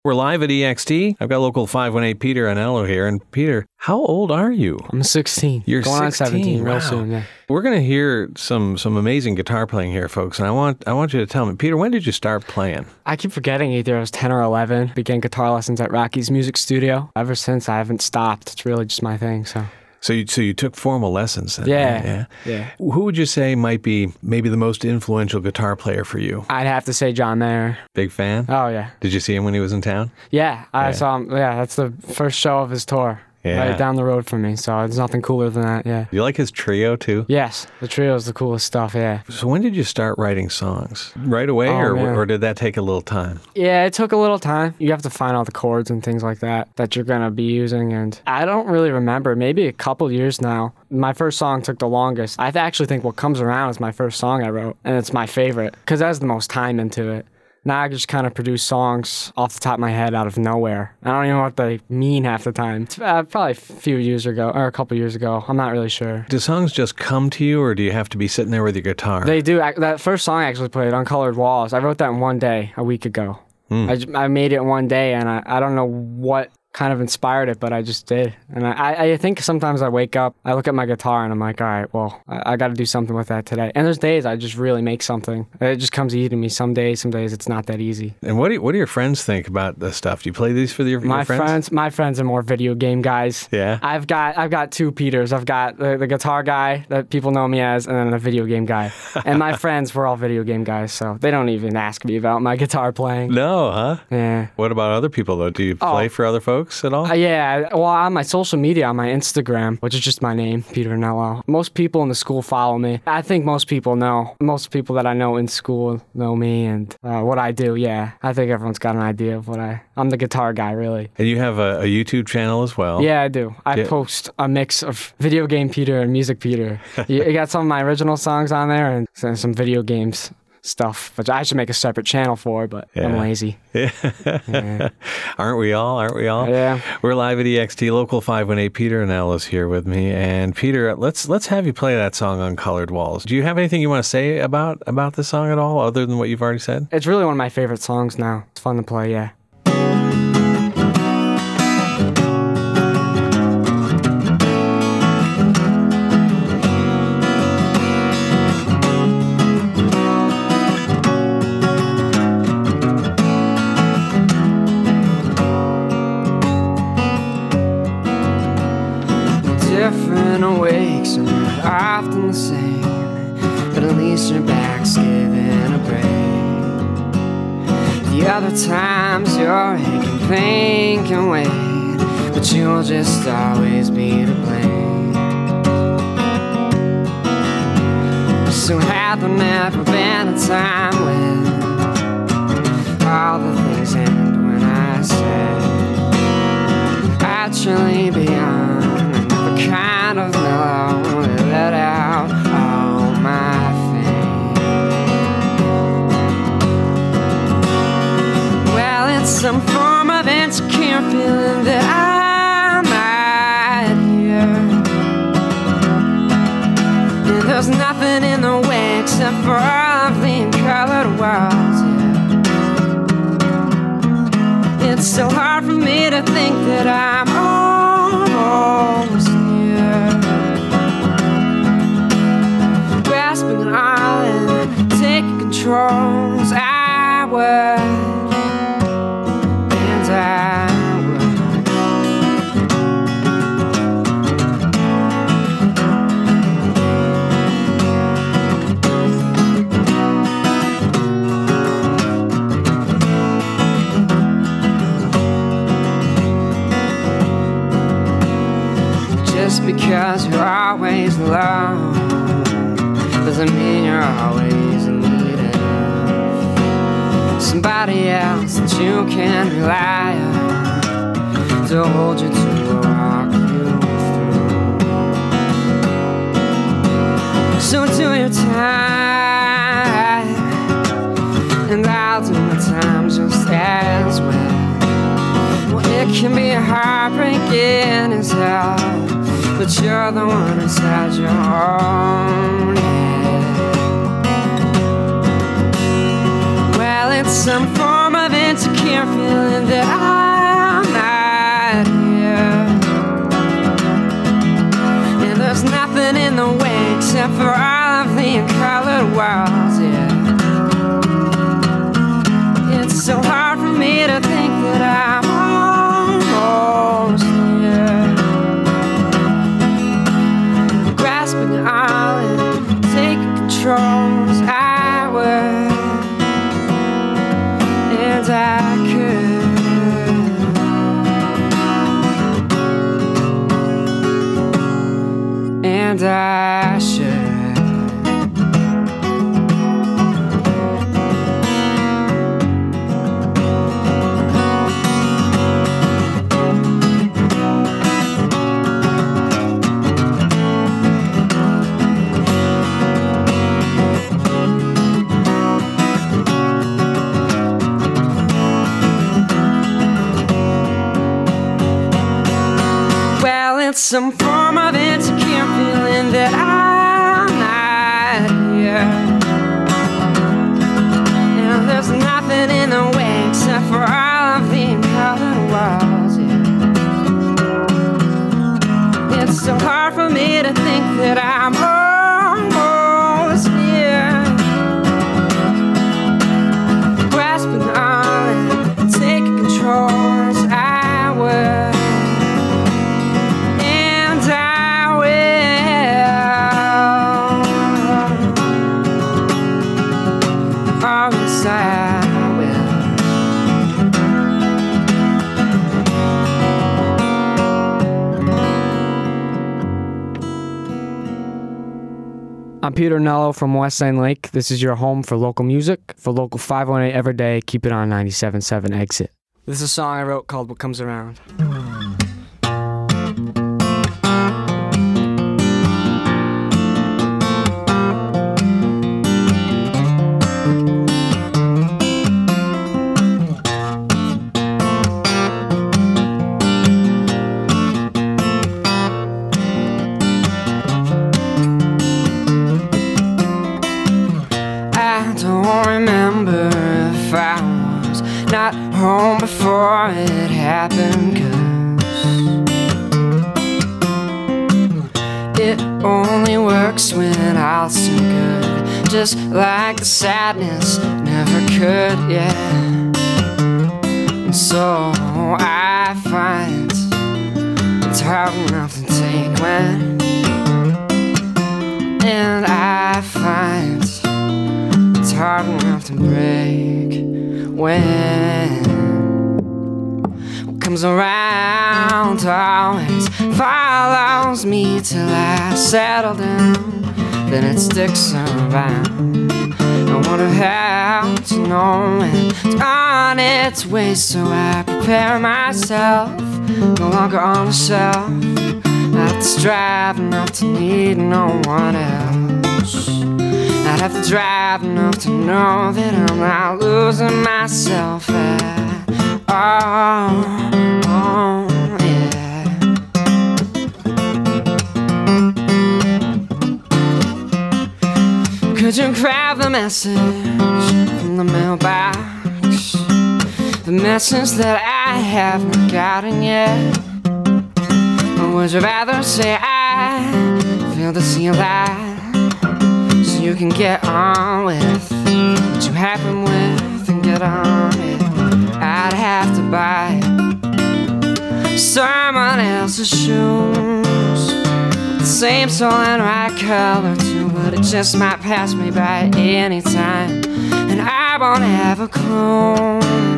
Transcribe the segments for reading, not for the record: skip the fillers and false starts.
We're live at EXT. I've got local 518 Peter Anello here. And Peter, how old are you? I'm 16. You're going 16. on 17 wow. real soon, yeah. We're going to hear some amazing guitar playing here, folks. And I want you to tell me, Peter, when did you start playing? I keep forgetting either I was 10 or 11. Began guitar lessons at Rocky's Music Studio. Ever since, I haven't stopped. It's really just my thing, so... So you took formal lessons then? Yeah. Who would you say might be maybe the most influential guitar player for you? I'd have to say John Mayer. Big fan? Oh, yeah. Did you see him when he was in town? Yeah, I saw him. Yeah, that's the first show of his tour. Yeah. Right down the road from me, so there's nothing cooler than that, yeah. You like his trio, too? Yes, the trio is the coolest stuff, yeah. So when did you start writing songs? Right away, or did that take a little time? Yeah, it took a little time. You have to find all the chords and things like that you're going to be using, and I don't really remember. Maybe a couple years now. My first song took the longest. I actually think What Comes Around is my first song I wrote, and it's my favorite, because it has the most time into it. Now I just kind of produce songs off the top of my head out of nowhere. I don't even know what they mean half the time. It's, probably a few years ago, or a couple years ago. I'm not really sure. Do songs just come to you, or do you have to be sitting there with your guitar? They do. That first song I actually played, Uncolored Walls, I wrote that in one day, a week ago. I made it in one day, and I don't know what kind of inspired it, but I just did. And I think sometimes I wake up, I look at my guitar, and I'm like, all right, well, I got to do something with that today. And there's days I just really make something. It just comes easy to me. Some days it's not that easy. And what do your friends think about this stuff? Do you play these for your friends? My friends are more video game guys. Yeah. I've got two Peters. I've got the guitar guy that people know me as, and then the video game guy. And my friends were all video game guys, so they don't even ask me about my guitar playing. No, huh? Yeah. What about other people, though? Do you play for other folks at all? Yeah, well, on my social media, on my Instagram, which is just my name, Peter Anello, most people in the school follow me. I think most people know. Most people that I know in school know me and what I do, yeah. I think everyone's got an idea of I'm the guitar guy, really. And you have a YouTube channel as well. Yeah, I do. I post a mix of video game Peter and music Peter. You got some of my original songs on there and some video games stuff, which I should make a separate channel for, but I'm lazy. Yeah. Aren't we all? Yeah. We're live at EXT, local 518. Peter Anello is here with me. And Peter, let's have you play that song Uncolored Walls. Do you have anything you want to say about the song at all, other than what you've already said? It's really one of my favorite songs now. It's fun to play, yeah. Different awakes are not often the same, but at least your back's giving a break. The other times you're aching, thinking, wait, but you'll just always be to blame. So had there never been a time when all the things end when I say I'd truly be on kind of mellow, let out all my pain. Well, it's some form of insecure feeling that I might hear, and there's nothing in the way except for all of the uncolored walls, yeah. It's so hard for me to think that I'm almost grasping all and taking control as I would, and I just because you're always alone doesn't mean you're always in need of somebody else that you can rely on to hold you to walk you through. So do your time, and I'll do my time just as well. Well, it can be heartbreaking as hell, but you're the one inside your own head. Well, it's some form of insecure feeling that I'm not here. And there's nothing in the way except for all of the colored walls, yeah. It's so hard for me to think that I'm almost here. Grasping all and taking control as I would, and I could, and I should. It's some form of insecure feeling that I'm not here. And there's nothing in the way except for all of the colored walls, yeah. It's so hard for me to think that I'm almost here. Grasping on and taking control as I would. I'm Peter Nello from West End Lake. This is your home for local music. For Local 518 every day, keep it on 97.7 Exit. This is a song I wrote called What Comes Around. Home before it happened, 'cause it only works when all's too good, just like the sadness never could, yeah. And so I find it's hard enough to take when, and I find it's hard enough to break when what comes around always follows me till I settle down. Then it sticks around. I wonder how to know when it's on its way, so I prepare myself. No longer on the shelf, not to strive enough to need no one else. I'd have to drive enough to know that I'm not losing myself at all, yeah. Could you grab the message from the mailbox? The message that I haven't gotten yet? Or would you rather say I failed to see a light? You can get on with what you happen with and get on it. I'd have to buy someone else's shoes with the same sole and right color too, but it just might pass me by any time, and I won't have a clue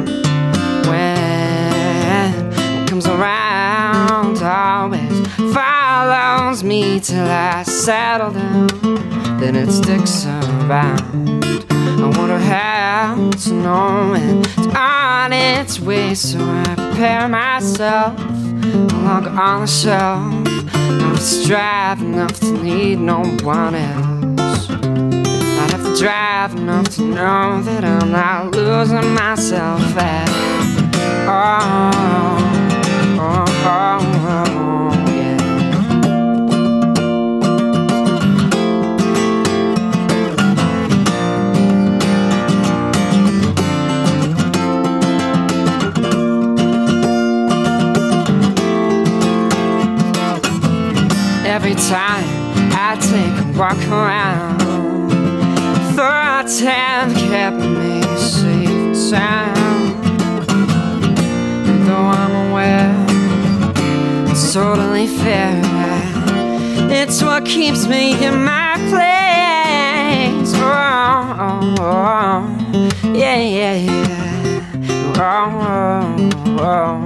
when what comes around always follows me till I settle down. Then it sticks around. I wonder how to know when it's on its way, so I prepare myself. No longer on the shelf, not to strive enough to need no one else. I'd have to drive enough to know that I'm not losing myself at all. every time I take a walk around. Thoughts have kept me safe and sound. And though I'm aware it's totally fair, it's what keeps me in my place. Oh, oh, oh. Yeah, yeah, yeah. Oh, oh, oh.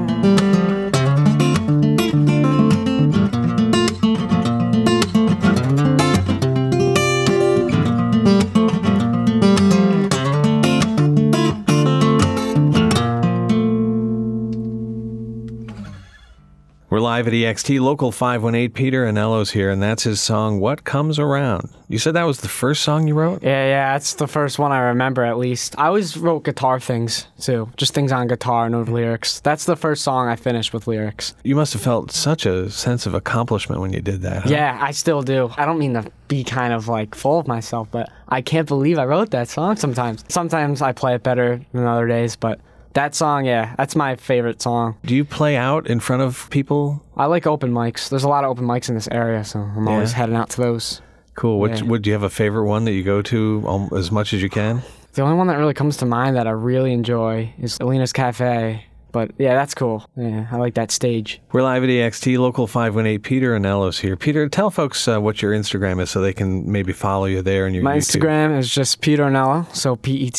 We're live at EXT, Local 518. Peter Anello's here, and that's his song, What Comes Around. You said that was the first song you wrote? Yeah, that's the first one I remember, at least. I always wrote guitar things, too. Just things on guitar, no lyrics. That's the first song I finished with lyrics. You must have felt such a sense of accomplishment when you did that, huh? Yeah, I still do. I don't mean to be kind of like full of myself, but I can't believe I wrote that song sometimes. Sometimes I play it better than other days, but that song, yeah, that's my favorite song. Do you play out in front of people? I like open mics. There's a lot of open mics in this area, so I'm always heading out to those. Cool. Would you have a favorite one that you go to as much as you can? The only one that really comes to mind that I really enjoy is Alina's Cafe. But yeah, that's cool. Yeah, I like that stage. We're live at EXT, Local 518. Peter Anello's here. Peter, tell folks what your Instagram is so they can maybe follow you there and your My YouTube. Instagram is just Peter Anello, so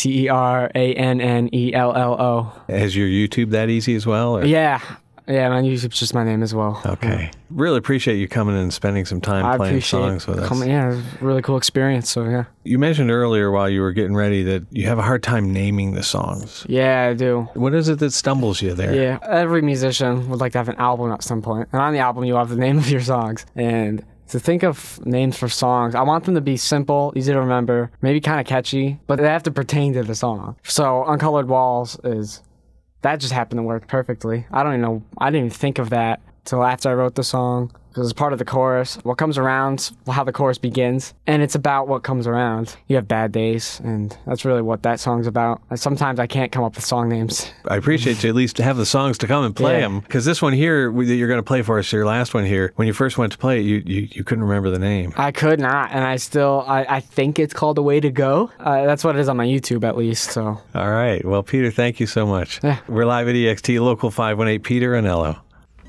PeterAnnello. Is your YouTube that easy as well? Or? Yeah, my YouTube's just my name as well. Okay. Yeah. Really appreciate you coming in and spending some time playing songs with us. Yeah, it was a really cool experience, so yeah. You mentioned earlier while you were getting ready that you have a hard time naming the songs. Yeah, I do. What is it that stumbles you there? Yeah, every musician would like to have an album at some point. And on the album, you have the name of your songs. And to think of names for songs, I want them to be simple, easy to remember, maybe kind of catchy, but they have to pertain to the song. So Uncolored Walls that just happened to work perfectly. I didn't even think of that till after I wrote the song, because it's part of the chorus. What comes around, how the chorus begins, and it's about what comes around. You have bad days, and that's really what that song's about. Sometimes I can't come up with song names. I appreciate you at least have the songs to come and play them, because this one here that you're going to play for us, your last one here, when you first went to play it, you couldn't remember the name. I could not, and I think it's called A Way to Go. That's what it is on my YouTube, at least. So. All right. Well, Peter, thank you so much. Yeah. We're live at EXT, Local 518. Peter Anello.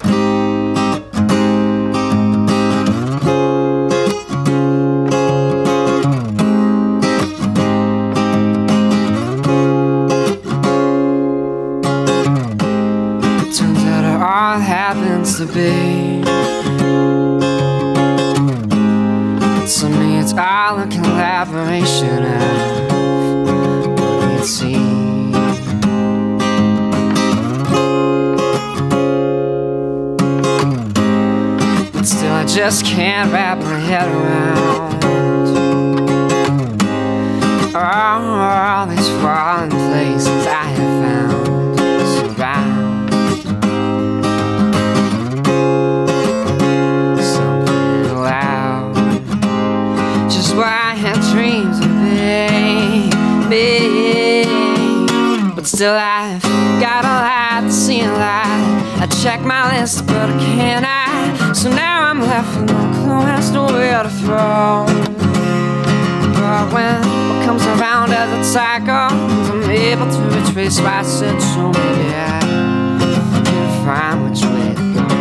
To be. To me, it's all a collaboration of what we'd seen. But still, I just can't wrap my head around all these foreign places I have found surround. Dreams of baby, but still I've got a lot to see in life. I check my list, but can I? So now I'm left with no clue as to where to throw. But when what comes around as it cycles, I'm able to retrace my steps, so maybe I can find which way to go.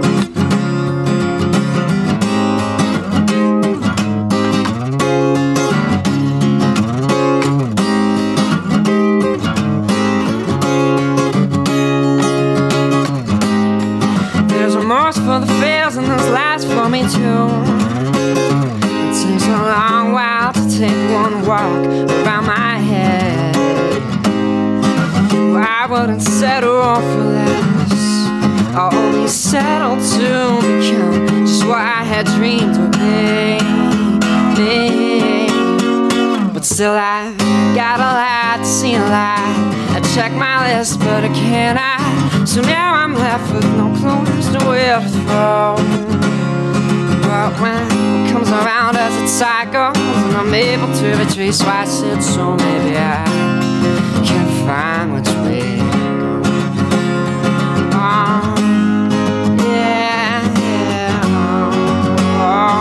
For the fails and those lies for me too. It takes a long while to take one walk around my head. I wouldn't settle for less. I'll only settle to become just what I had dreamed would be. But still I've got a lot to see in life. I check my list, but I can't. So now I'm left with no clue as to where to throw. But when it comes around as it cycles, and I'm able to retrace why I said so, maybe I can find which way to go. Yeah, yeah, oh, oh.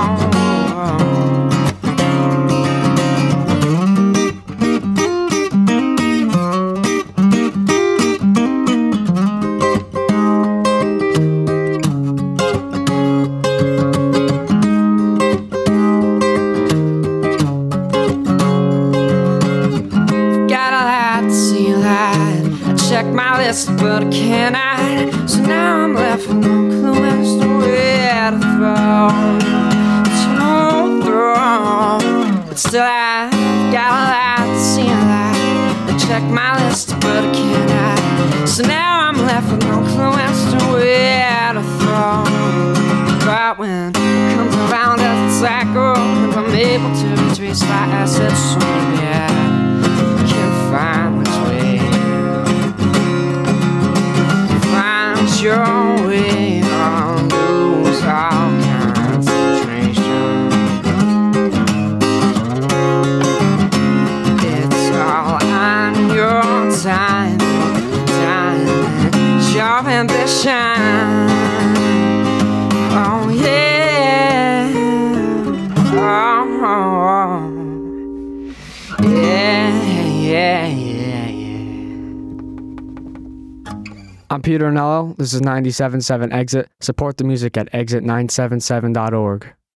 night. So now I'm left with no clue as to where to throw. But still I've got a lot to see in life. I check my list, but I cannot. So now I'm left with no clue as to where to throw. But when it comes around as a cycle, and I'm able to retrace my assets, so maybe I can find which way. Find your way on, lose all concentration. It's all on your time, your ambition. Oh yeah, oh yeah. I'm Peter Anello. This is 97.7 Exit. Support the music at exit977.org.